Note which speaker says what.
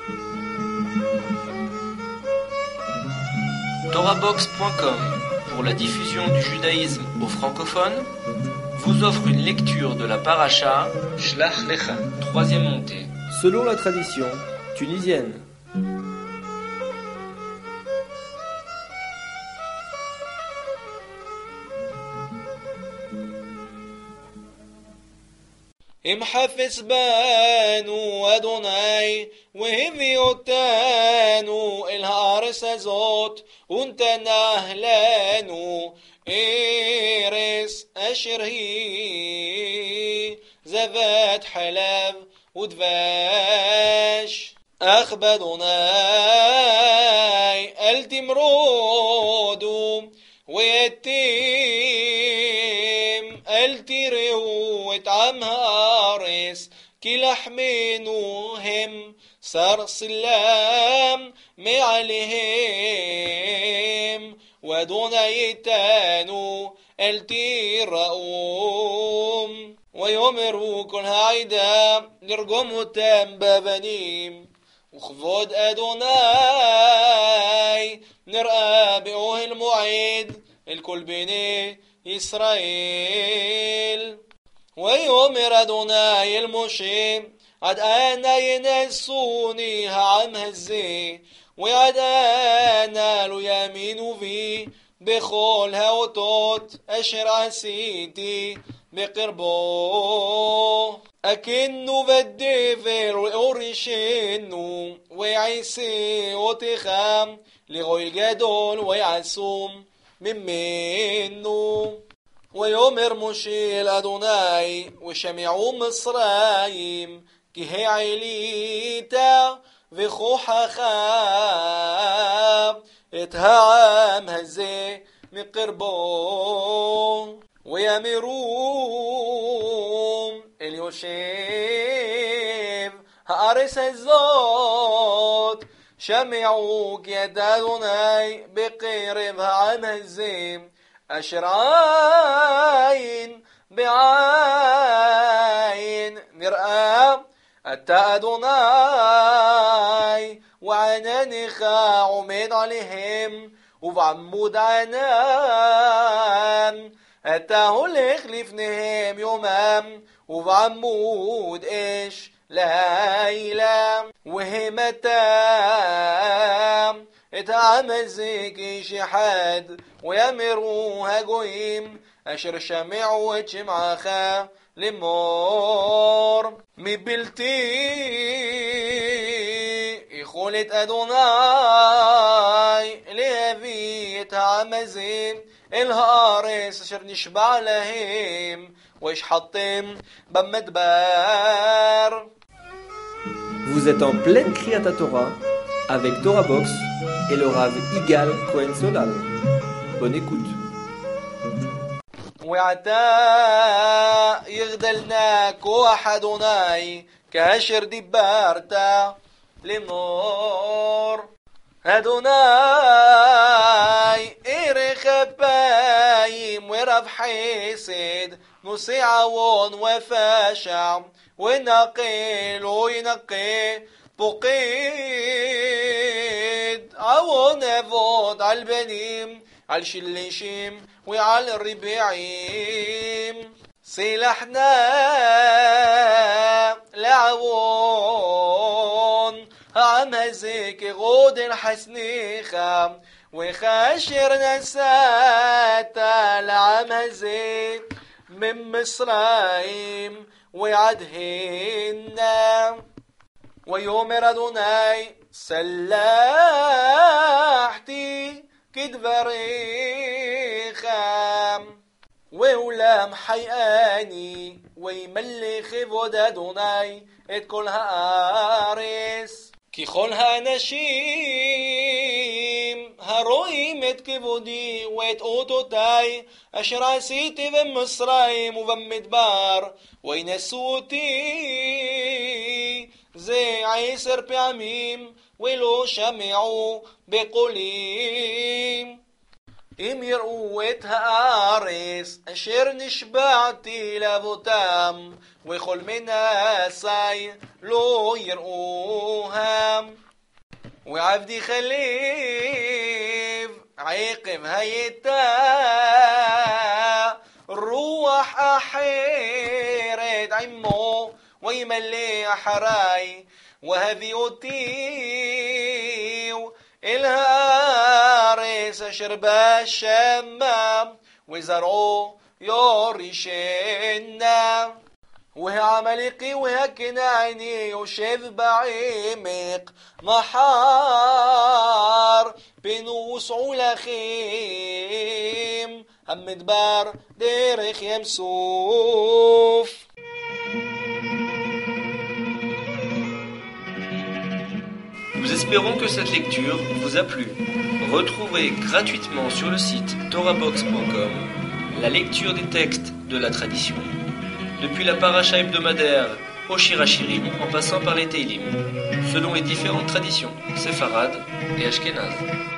Speaker 1: Torabox.com, pour la diffusion du judaïsme aux francophones, vous offre une lecture de la paracha Shlach Lecha, troisième montée, selon la tradition tunisienne.
Speaker 2: אם חפץ בנו אדוני והביא אותנו אל הארץ הזאת ונתנה לנו ארץ אשר היא זבת חלב ודבש אך באדוני אל תמרודו אל תראו את עם הארץ כי לחמנו הם סלם מעליהם ואדוני איתנו אל תיראו ויאמרו כל העדה לרגום אותם באבנים וכבוד אדוני נראה באוהל מועד אל כל בני ישראל ויאמר אדוני אל משה עד אנה ינסוני העם הזה ועד אנה לא יאמינו בי בכל האותות אשר עשיתי בקרבו אכנו בדבר ואורישנו ויעשה אותך לגוי גדול ויעשום ממנו ויאמר משה אל אדוני ושמעו מצרים כי העלית וכוחך את העם הזה מקרבו ויאמרו אל יושב הארץ הזאת שמעו כי יד אדוני בקרב העם הזה אשר עין בעין נראה אתה אדוני ועננך עומד עליהם ובעמוד ענן אתה הולך לפניהם יומם ובעמוד אש לילה והמתם את העם הזה כאיש אחד ויאמרו הגויים אשר שמעו את שמעך לאמור מבלתי יכולת אדוני להביא את העם הזה אל הארץ אשר נשבע להם וישחטם במדבר.
Speaker 1: Vous êtes en pleine Kriyat Torah avec Torah Box et le Rav Igal Cohen Solal. Bonne écoute.
Speaker 2: ועתה יגדלנה כוח אדוני כאשר דיברת לאמור אדוני ערך אפיים ורב חסד נושא עוון ופשע ונקה לא ינקה פוקד עוון אבות על בנים על שלישים ועל רבעים סלחנה לעוון העם הזה כגודל חסנך וכאשר נסעת לעם הזה ממצרים ועד הנה ויאמר אדוני סלחתי כדבריך ואולם חייאני וימלא כבוד אדוני את כל הארץ כי כל האנשים הרואים את כבודי ואת אותותי אשר עשיתי במצרים ובמדבר וינשאו אותי זה 10 פעמים ולא שמעו בקולי אם יראו את הארץ אשר נשבעתי לאבותם וכל מנסי לא יראוהם ועבדי חליב עקב הייתה רוח אחרת עמו וימלא אחריי והביא אותי אל הארץ אשר בשמה וזרעו יורישנה והעמלקי והכנעני יושב בעמק מחר פנו וסעו לכם המדבר דרך ים סוף.
Speaker 1: Nous espérons que cette lecture vous a plu. Retrouvez gratuitement sur le site torahbox.com la lecture des textes de la tradition, depuis la paracha hebdomadaire au Shirachirim en passant par les Teilim, selon les différentes traditions séfarades et ashkénazes.